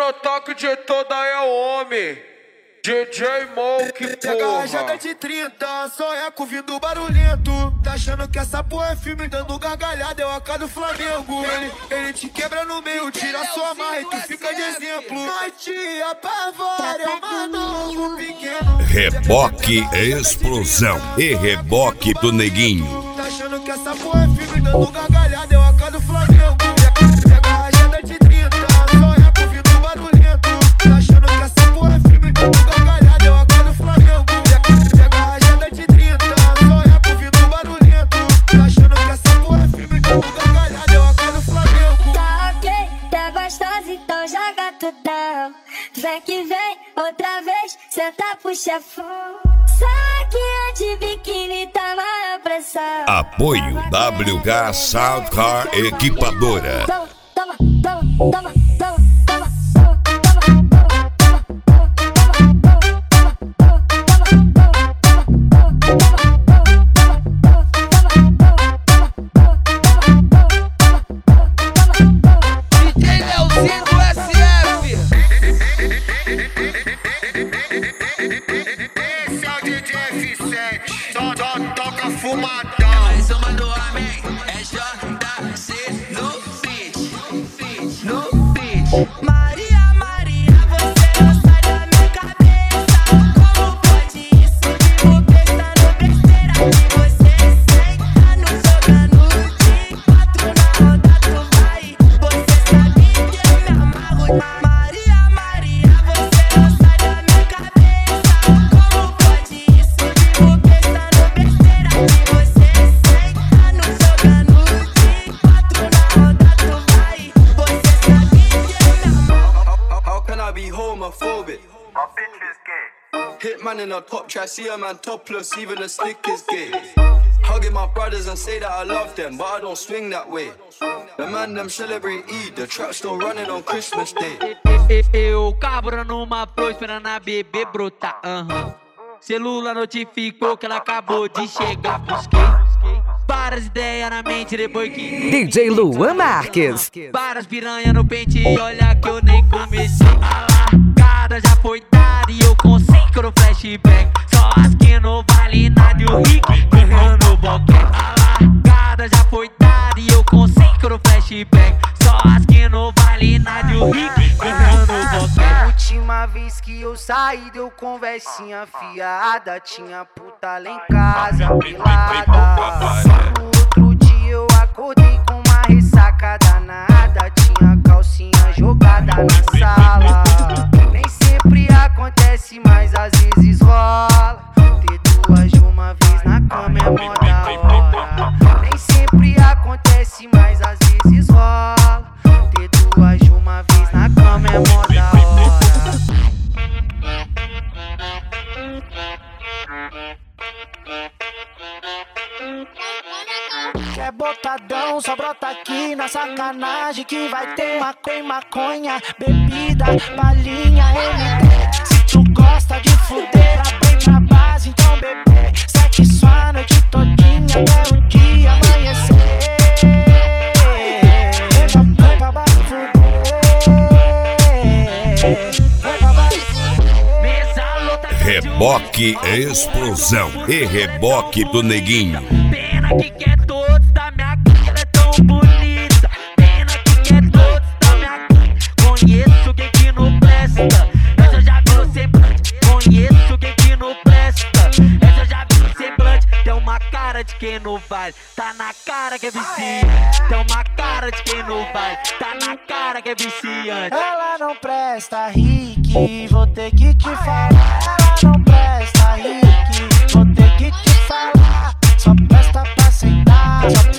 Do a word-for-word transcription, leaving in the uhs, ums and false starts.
no toque de toda é homem. D J Moke, porra. Rajada de trinta, só é com vindo barulhento. Tá achando que essa porra é filme, dando gargalhada, é o A K do Flamengo. Ele, ele te quebra no meio, tira sua marra e tu fica de exemplo. Nós te apavora, é uma novo pequeno. Reboque Explosão e Reboque do Neguinho. Tá achando que essa porra é filme, dando gargalhada, é o A K do Flamengo. Pega a rajada de trinta, só é com vindo barulhento. Tá achando que essa porra é filme, dando gargalhada, é o A K do Flamengo. Pega a rajada de trinta, só é com vindo barulhento. Tá achando que essa porra é filme, dando gargalhada, é o A K do Flamengo. Tá ok, tá gostosa, então joga tudão. Vem que vem, outra vez, senta pro chefão. Saquinha de biquíni, tá na pressão. Apoio W H Soundcar Equipadora. Toma, toma, toma, toma, toma. Mais uma do homem, é J C no beat, no beat. Maria, Maria, você não sai da minha cabeça. Como pode isso? Vivo pensando besteira que você senta no jogando de quatro na roda tu vai. Você sabe que eu me amarro. Maria, Maria, você não sai da minha cabeça. Como pode isso? Vivo pensando besteira que você senta no jogando de quatro na roda tu vai. Você sabe que eu me amarro. How can I be homophobic? My bitch is gay. Hitman in a top try, see a man topless, even the slick is gay. Hugging my brothers and say that I love them, but I don't swing that way. The man them celebrate Eid, the trap still running on Christmas Day. Eu cabra numa flor esperando a bebê brotar, aham. Celular notificou que ela acabou de chegar, busquei várias ideias na mente depois que D J Luan Marques. Várias piranha no pente e olha que eu nem comecei. A largada já foi dada e eu consigo no flashback. Só as que não vale nada e o rico ganhando o boquete. A largada já foi dada e eu consigo no flashback. Só as que não vale nada e o rico ganhando o boquete. Última vez que eu saí deu conversinha fiada. Tinha puta lá em casa, pelada. No outro dia eu acordei com uma ressaca danada. Tinha calcinha jogada na sala. Nem sempre acontece, mas às vezes rola. Ter duas de uma vez na cama é mó da hora. Nem sempre acontece, mas às vezes rola. Ter duas de uma vez na cama é mó da hora. É botadão, só brota aqui na sacanagem que vai ter maconha, maconha, bebida, balinha, M D. Se tu gosta de fuder, aprende na base, então bebê. Sete só a noite todinha até o dia amanhecer. Vem pra baixo fuder. Vem pra baixo fuder. Reboque Explosão e Reboque do Neguinho. Pena que quer todos da minha gangue, ela é tão bonita. Pena que quer todos da minha gangue. Conheço quem que não presta, essa eu já vi no semblante. Conheço quem que não presta, essa eu já vi no semblante. Tem uma cara de quem não vale, tá na cara que é viciante. Tem uma cara de quem não vale, tá na cara que é viciante. Ela não presta, Rick, vou ter que te falar. Ela não presta, Rick, vou ter que te falar. Só presta pra sentar, só